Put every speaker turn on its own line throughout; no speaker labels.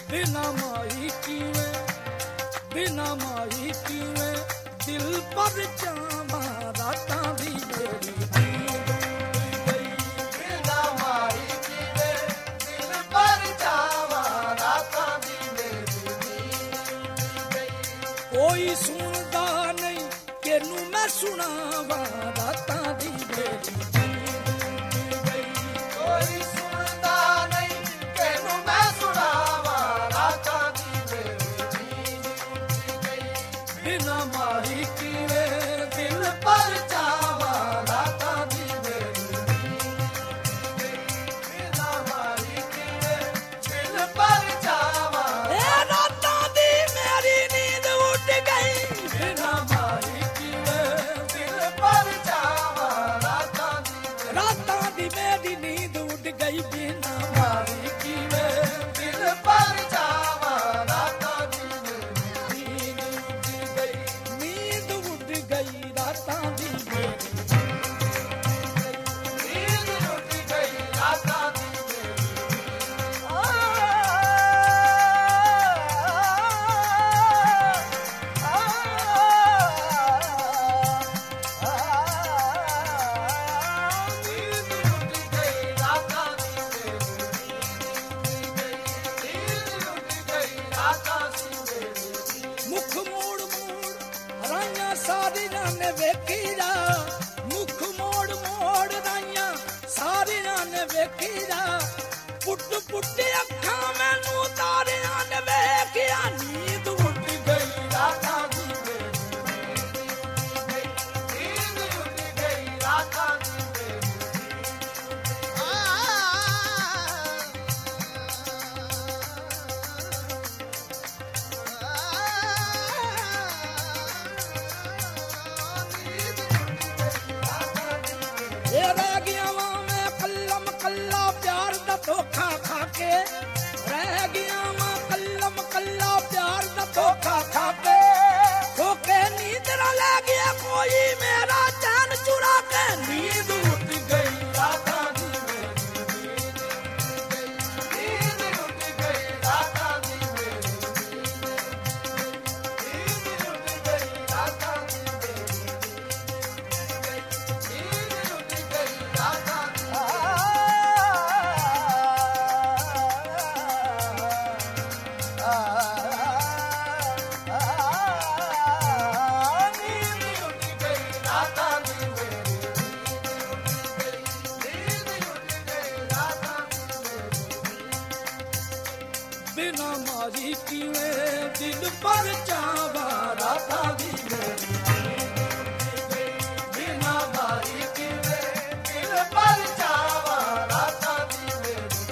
बिना माही किवें दिल पर जावा रातां दी मेरी नींद गई बिना माही किवें दिल पर जावा रातां दी मेरी नींद गई कोई सुनदा नहीं केनू मैं सुनावा रातां दी मेरी नींद गई कोई सुनदा नहीं केनू मैं सुनावा रातां दी मेरी नींद गई बिना माही किवे दिल पर जावा रातां दी मेरी नींद गई बिना माही किवे दिल पर जावा रातां दी मेरी नींद उड़ गई बिना माही किवे दिल पर जावा रातां दी मेरी नींद उड़ गई बिना माही किवे दिल पर जावा रातां दी मेरी नींद उड़ गई रातां दी मेरी नींद उड़ गई रातां दी मुख मोड़ मोड़ राइयां सारियां ने वेखी जा मुख मोड़ मोड़ राइयां सारियां ने वेखी जा पुट पुट अखां मैनू तारियां ने वेखिया नींद उड़ गई रातां दी नींद उड़ गई रातां दी ये रह गया वां मैं कल्लम कल्ला प्यार दा धोखा खा के रह गया वां कल्लम कल्ला प्यार दा धोखा खा के धोखे नींदरा ले गया कोई मेरा चैन चुरा के नींद उड़ गई रातां दी मेरी नींद उड़ गई रातां दी मेरी नींद उड़ गई रातां दी मेरी बिना माही किवे दिल पर जावा रातां दी मेरी बिना माही किवे दिल पर जावा रातां दी मेरी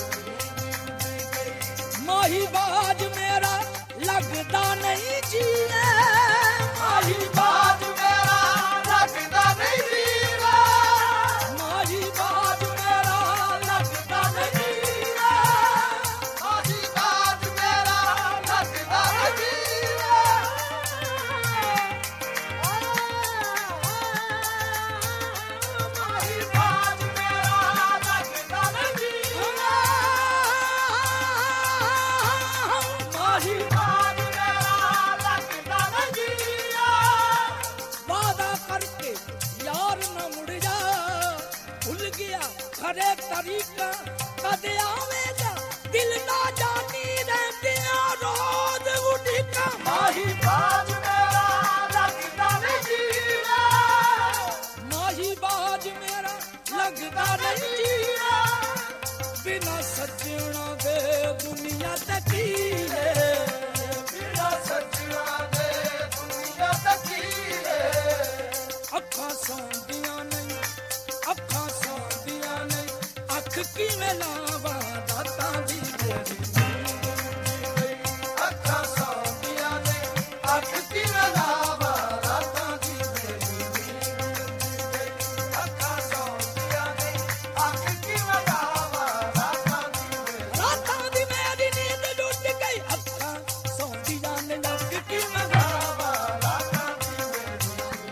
माही बाज मेरा लगदा नहीं जीवे माही बाज मेरा लगदा नहीं जीवे माही बाज मेरा लगदा नहीं जीवे माही बाज मेरा लगदा नहीं जीवे माही बाज मेरा लगदा नहीं जीवे माही बाज मेरा लगदा नहीं जीवे वादा करके यार न मुड़ जा भूल गया खरे तरीका कदे आवेगा दिल ना जानी रहतियां रोज उठिका माही बाज मेरा लगदा नहीं जीवे माही बाज मेरा लगदा नहीं जीवे बिना सजना दे दुनिया तकीले बिना सजना दे दुनिया तकीले अखां सौंदियां नहीं अखां सौंदियां नहीं अख किवें लावा रातां दी मेरी अखां सौंदियां नहीं अख किवें लावा रातां दी मेरी अखां सौंदियां नहीं अख किवें लावा रातां दी मेरी नींद उड़ गई अखां सौंदियां नहीं अख किवें लावा रातां दी मेरी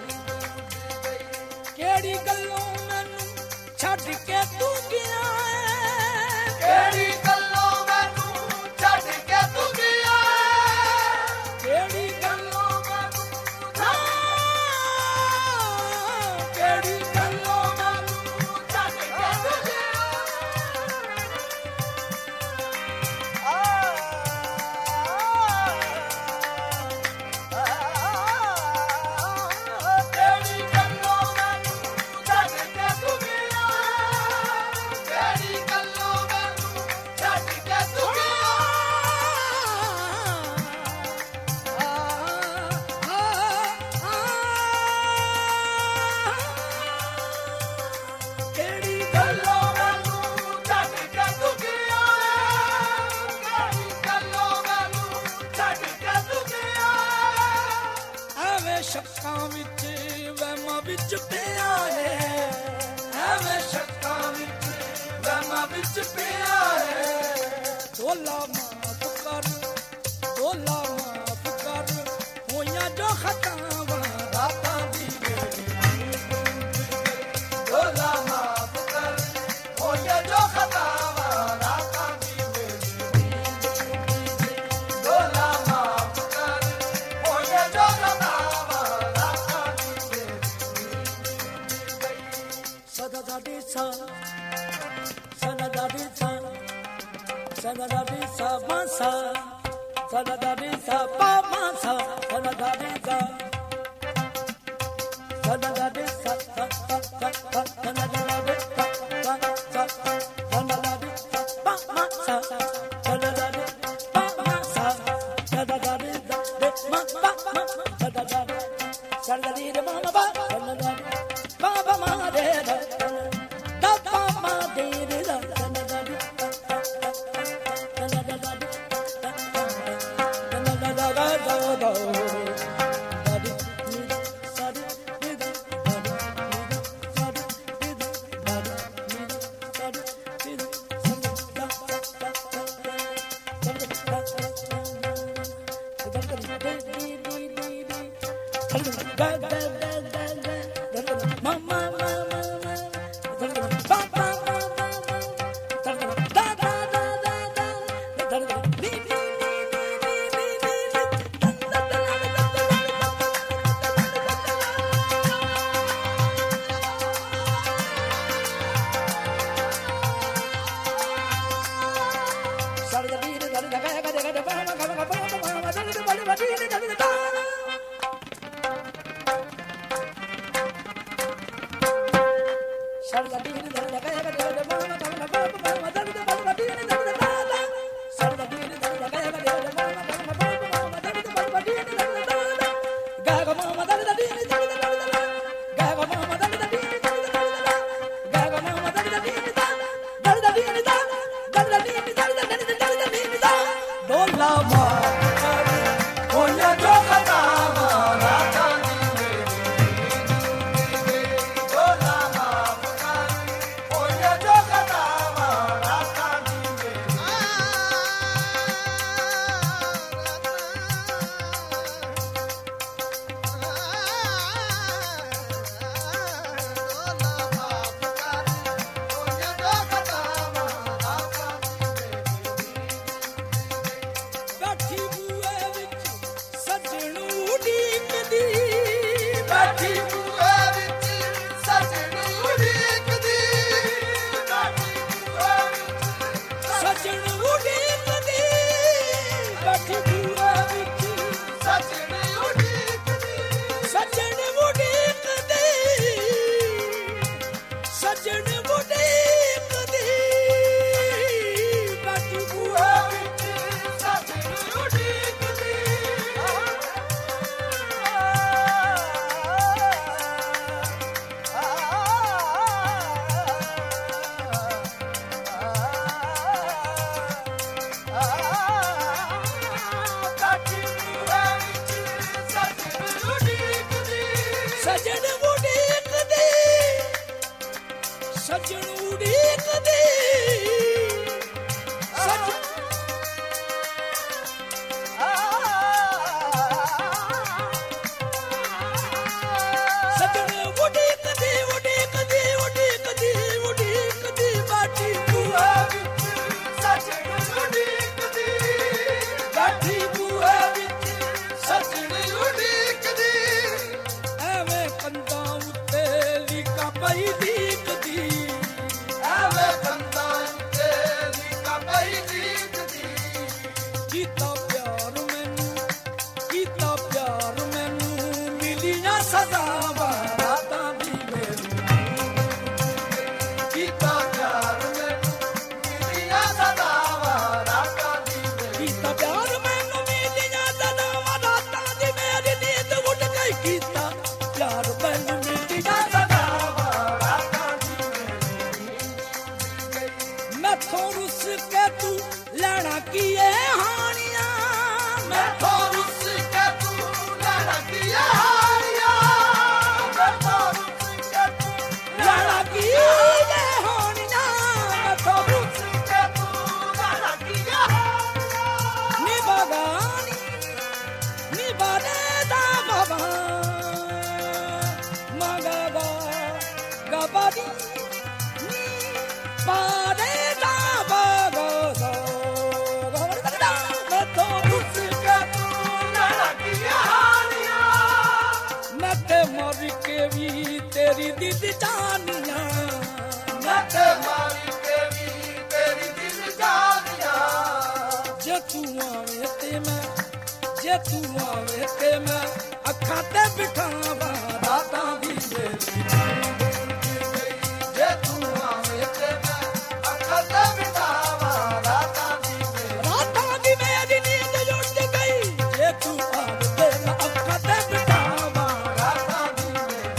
केड़ी गल्लों मैनू छड्ड के तू गया है केड़ी गल्लों मैनू छड्ड के तू ਵਿੱਚ ਪਿਆ ਹੈ ਢੋਲਾ ਮਾਫ ਕਰ ਢੋਲਾ ਮਾਫ ਕਰ ਹੋਈਆਂ ਜੋ ਖਤਾਵਾਂ ਰਾਤਾਂ ਦੀ ਢੋਲਾ ਮਾਫ ਕਰ ਹੋਈਆਂ ਜੋ ਖਤਾਵਾਂ ਰਾਤਾਂ ਦੀ ਢੋਲਾ ਮਾਫ ਕਰ ਹੋਈਆਂ ਜੋ ਖਤਾਵਾਂ ਰਾਤਾਂ ਦੀ ਸਦਾ ਦਾਦੀ ਸਾ ਸਦਾ ਦਾਦੀ ਸਾ ਸਦਾ ਦਾਦੀ ਸਾ ਮਾਸਾ ਸਦਾ ਦਾਦੀ ਸਾ ਪਾ ਮਾਸਾ ਸਦਾ ਦਾਦੀ ਸਾ ਸਦਾ ਦਾਦੀ ਸਾ ਸਦਾ ਦਾਦੀ ਸਾ ਸਦਾ ਦਾਦੀ ਸਾ ਪਾ ਮਾਸਾ ਸਦਾ ਦਾਦੀ ਪਾ ਮਾਸਾ ਸਦਾ ਦਾਦੀ ਦੇ ਮਾ ਪਾ ਸਦਾ ਦਾਦੀ ਸਦਾ ਦਾਦੀ ਦੇ ਮਾ ਪਾ ਸਦਾ ਦਾਦੀ ਪਾ ਪਾ ਮਾ ਦੇ ਦਾ ਪਾ ਮਾ ਦੇ ਦੇ ਦਾ ਸਦਾ ਦਾਦੀ ਪਾਰੇ ਦਾ ਬਗਦਾ ਮੈਂ ਤੋਂ ਰੁੱਸ ਕੇ ਤੂੰ ਲੜਕੀਆਂ ਹਾਨੀਆਂ ਮੈਂ ਤੇ ਮਰ ਕੇ ਵੀ ਤੇਰੀ ਦਿੱਤ ਜਾਨੀਆਂ ਮੈਂ ਤੇ ਮਰ ਕੇ ਵੀ ਤੇਰੀ ਦਿੱਤ ਜਾਨੀਆਂ ਜੇ ਤੂੰ ਆਵੇਂ ਤੇ ਮੈਂ ਜੇ ਤੂੰ ਆਵੇਂ ਤੇ ਮੈਂ ਅੱਖਾਂ ਤੇ ਬਿਠਾਵਾਂ ਰਾਤਾਂ ਦੀ ਮੇਰੀ ਜੇ ਤੂੰ ਆਵੇਂ ਤੇ ਮੈਂ ਅੱਖਾਂ ਤੇ ਬਿਠਾਵਾਂ ਰਾਤਾਂ ਦੀ ਮੇਰੀ ਨੀਂਦ ਉੱਡ ਗਈ ਜੇ ਤੂੰ ਆਵੇਂ ਤੇ ਮੈਂ ਅੱਖਾਂ ਤੇ ਬਿਠਾਵਾਂ ਰਾਤਾਂ ਦੀ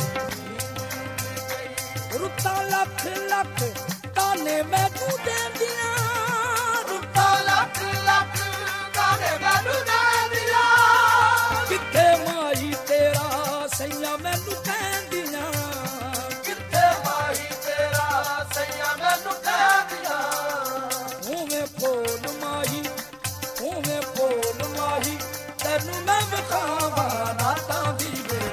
ਮੇਰੀ ਰੁੱਤਾਂ ਲੱਖ ਲੱਖ ਤਾਨੇ ਮੈਨੂੰ ਦੇਂਦੀਆਂ ਰੁੱਤਾਂ ਲੱਖ ਲੱਖ ਤਾਨੇ ਮੈਨੂੰ ਦੇਂਦੀਆਂ ਕਿੱਥੇ ਮਾਈ ਤੇਰਾ ਸਈਆਂ ਮੈਨੂੰ ਕਹਿੰਦੀਆਂ ਕਿੱਥੇ ਮਾਈ ਤੇਰਾ ਸਈਆਂ ਮੈਨੂੰ ਕਹਿੰਦੀਆਂ ਹੋਵੇਂ ਫੋਲ ਮਾਹੀ ਤੈਨੂੰ ਮੈਂ ਵਿਖਾਵਾਂ ਰਾਤਾਂ ਦੀ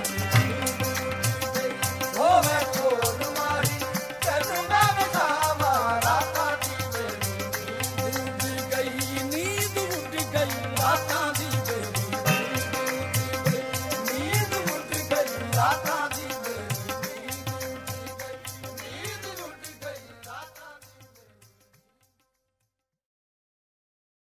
ਮੇਰੀ ਹੋਵੇਂ ਫੋਲ ਮਾਹੀ ਤੈਨੂੰ ਮੈਂ ਵਿਖਾਵਾਂ ਰਾਤਾਂ ਦੀ ਮੇਰੀ ਨੀਂਦ ਉੱਡ ਗਈ ਰਾਤਾਂ